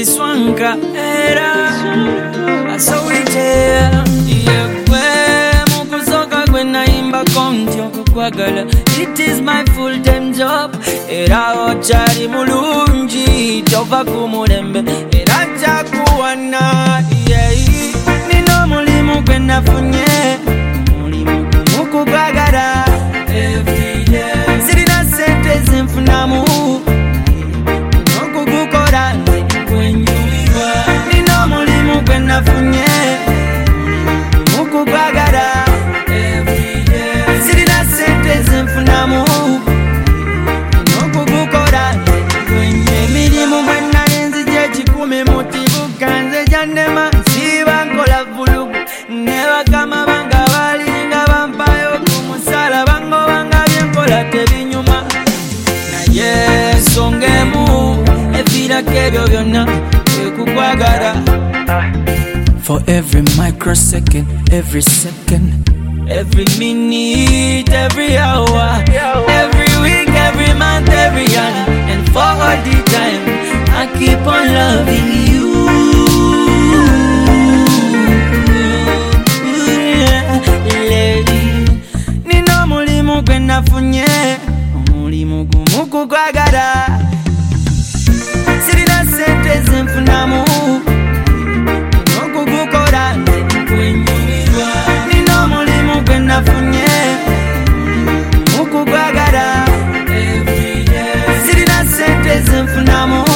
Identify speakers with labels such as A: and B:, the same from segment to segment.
A: swanka era asowite yekwe mukusoka gwe naimba konti okukwagala. It is my full-time job era ochali mulungi tova ku mulembe era njakuwana. Nino mulimu gwe nafunye mulimu gumukukwagala everyday. Sirina sente zinfunamu okugukora nkwenyumirwa. Nino mulimu gwe nafunye mukugwagala everyday. Sirina sente zinfunamu okugukora nkwenyumirwa. Emirimu bwe nalinzi gye 10 mutibuka nze gyannema nsiiba nkola vulugu ne bakama banga balinga bampayo ku musalaba ngobanga byenkola tebinyuma. Naye ensonga emu eviirako ebyo byonna ekukwagala. For every microsecond, every second, every minute, every hour, every week, every month, every year, and for all the time, I keep on loving you. Lady, nino mulimu gwe nafunye omulimu gumukukwagala. Sirina sente zinfunamu okugukora nkwenyumirwa. Nino mulimu gwe nafunye mukugwagala everyday. Sirina sente zinfunamu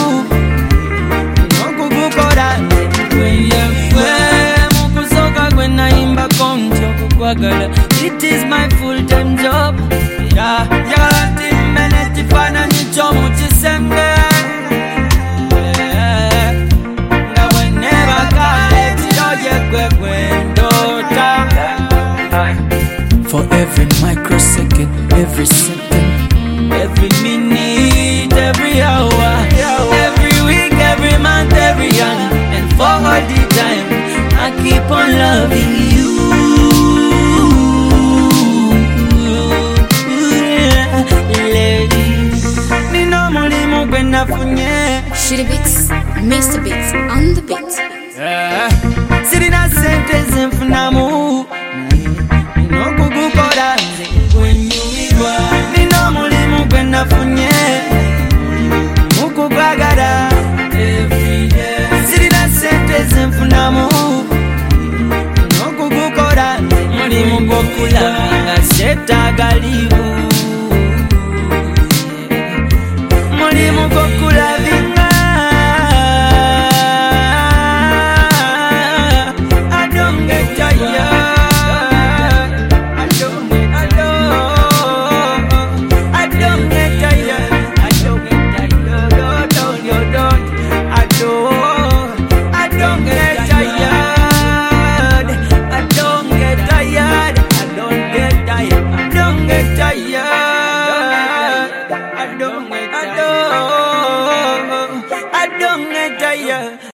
A: okugukora nkwenyumirwa. Mukusoka gwe naimba konti okukwagala. It is my full-time job era njagala timmene kifaananyi ky'omu kisenge. For every microsecond, every second, every minute, every hour, every week, every month, every year, and for all the time, I keep on loving you. Lady, nino mulimu gwe nafunye.
B: Shitty Beats, Mr. Beats on the beat.
A: Sirina sente zinfunamu okugukora nze nkwenyumirwa. Nino mulimu gwe nafunye